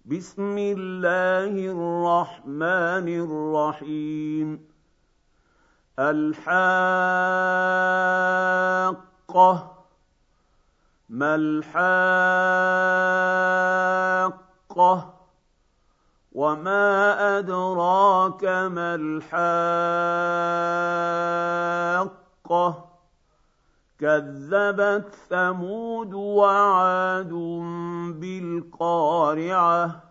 بسم الله الرحمن الرحيم الحاقة ما الحاقة وما أدراك ما الحاقة كذبت ثمود وعاد بالقارعة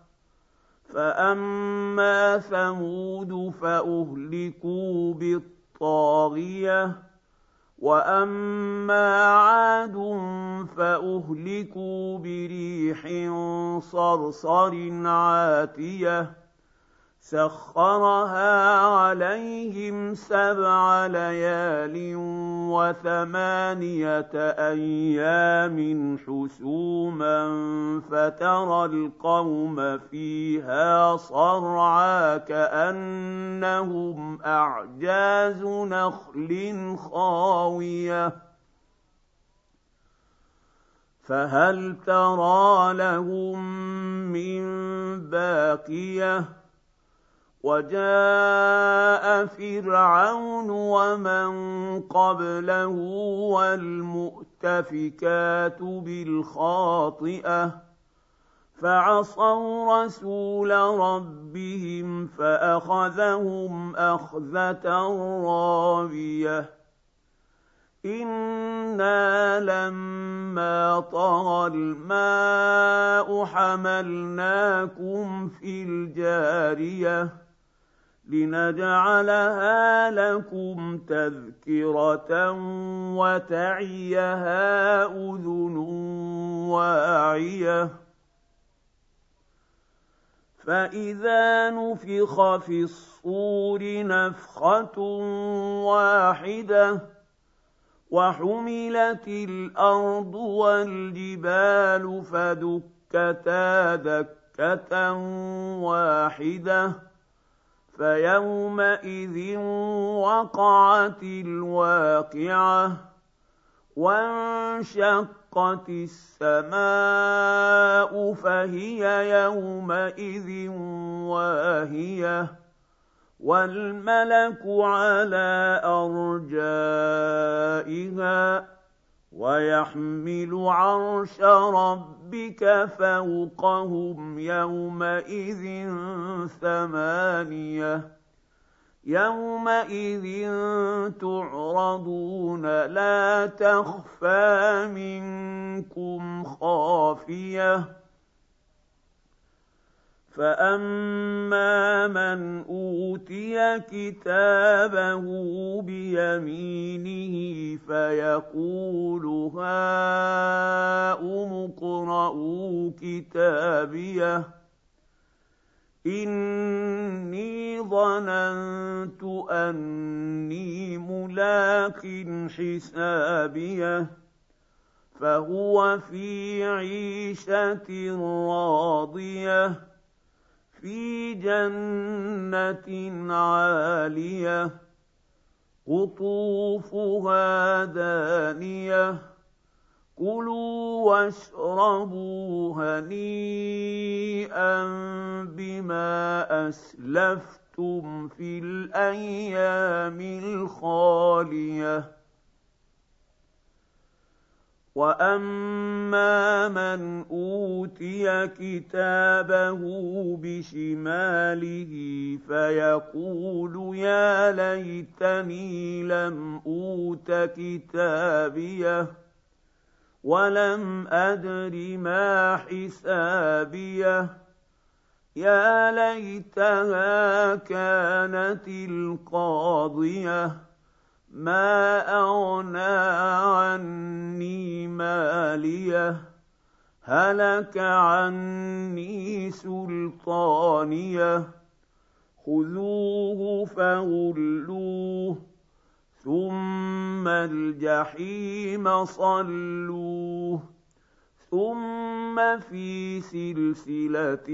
فأما ثمود فأهلكوا بالطاغية وأما عاد فأهلكوا بريح صرصر عاتية سخرها عليهم 7 ليال و8 أيام حسوما فترى القوم فيها صرعى كأنهم أعجاز نخل خاوية فهل ترى لهم من باقية وجاء فرعون ومن قبله والمؤتفكات بالخاطئة فعصوا رسول ربهم فأخذهم أخذة رابية إنا لما طغى الماء حملناكم في الجارية لنجعلها لكم تذكرة وتعيها أذن واعية فإذا نفخ في الصور نفخة واحدة وحملت الأرض والجبال فدكتا دكة واحدة فيومئذ وقعت الواقعة وانشقت السماء فهي يومئذ واهية والملك على أرجائها ويحمل عرش ربك فوقهم يومئذ 8 يومئذ تعرضون لا تخفى منكم خافية فأما من أوتي كتابه بيمينه فيقول هاؤم اقرءوا كتابيه إني ظننت أني ملاق حسابيه فهو في عيشة راضية في جنة عالية قطوفها دانية كلوا واشربوا هنيئا بما أسلفتم في الأيام الخالية وأما من أوتي كتابه بشماله فيقول يا ليتني لم أوت كتابيه ولم أدر ما حسابيه يا ليتها كانت القاضية ما أغنى عني ماليه هلك عني سلطانيه خذوه فغلوه ثم الجحيم صلوه ثم في سلسلة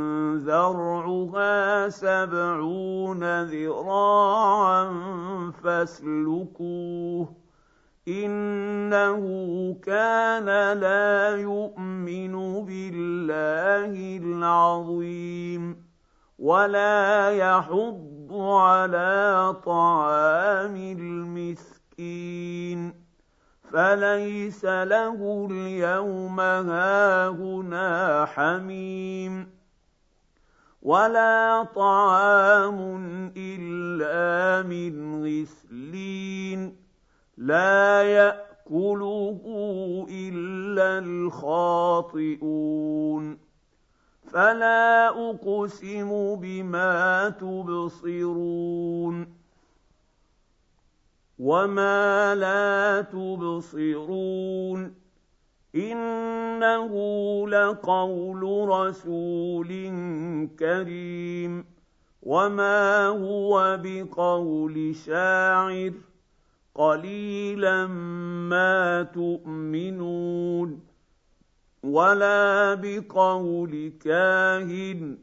ذرعها 70 ذراعا فاسلكوه إنه كان لا يؤمن بالله العظيم ولا يحض على طعام المسكين فليس له اليوم هاهنا حميم ولا طعام إلا من غسلين لا يأكله إلا الخاطئون فلا أقسم بما تبصرون وما لا تبصرون إنه لقول رسول كريم وما هو بقول شاعر قليلا ما تؤمنون ولا بقول كاهن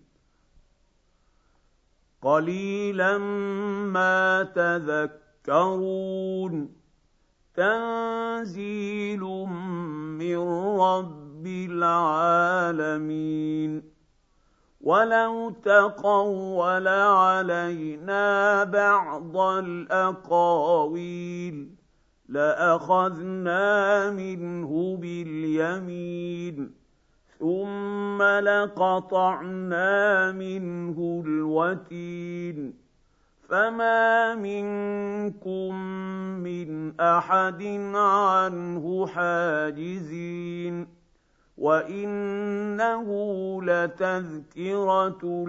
قليلا ما تذكرون تنزيل من رب العالمين ولو تقول علينا بعض الأقاويل لأخذنا منه باليمين ثم لقطعنا منه الوتين فما منكم من أحد عنه حاجزين وإنه لتذكرة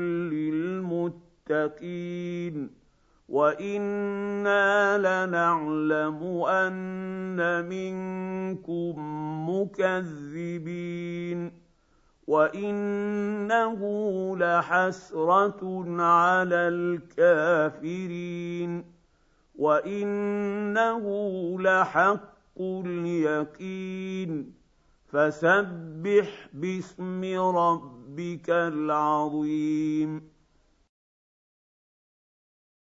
للمتقين وإنا لنعلم أن منكم مكذبين وإنه لحسرة على الكافرين وإنه لحق اليقين فسبح باسم ربك العظيم